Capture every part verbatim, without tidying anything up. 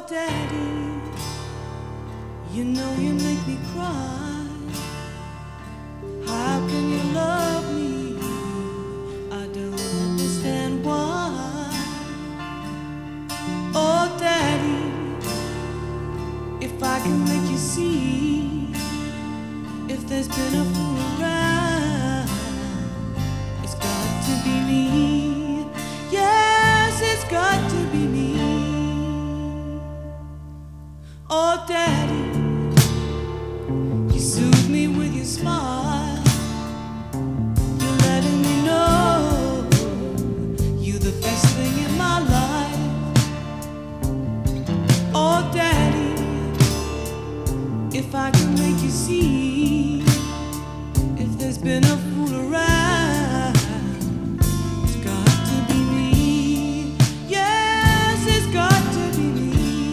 Daddy, you know you make me cry. How can you love me? I don't understand why. Oh, Daddy, if I can make you see, if there's been a fool around, it's got to be me. Yes, it's got to be me. Oh, Daddy, you soothe me with your smile. You're letting me know you're the best thing in my life. Oh, Daddy, if I can make you see, if there's been a fool around, it's got to be me. Yes, it's got to be me.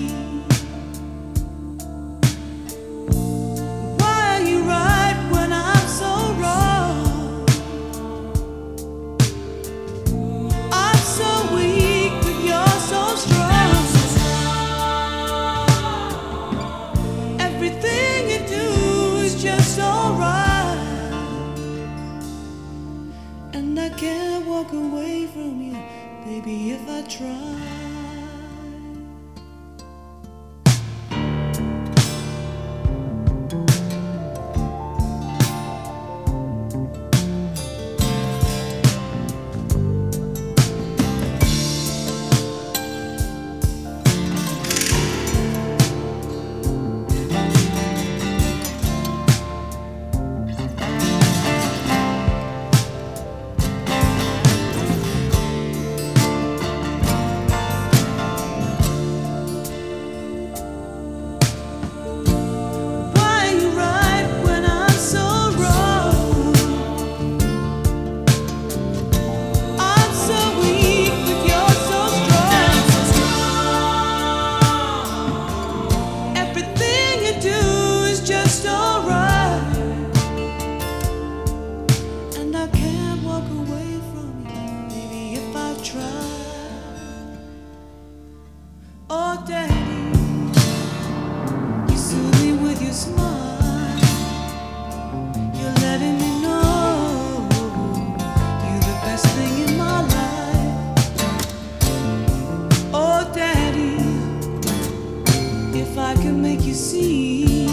Why are you right when I'm so wrong? I'm so weak, but you're so strong. Everything you do is just so right, and I can't walk away from you, baby, if I try. Oh, Daddy, you soothe me with your smile. You're letting me know you're the best thing in my life. Oh, Daddy, if I can make you see,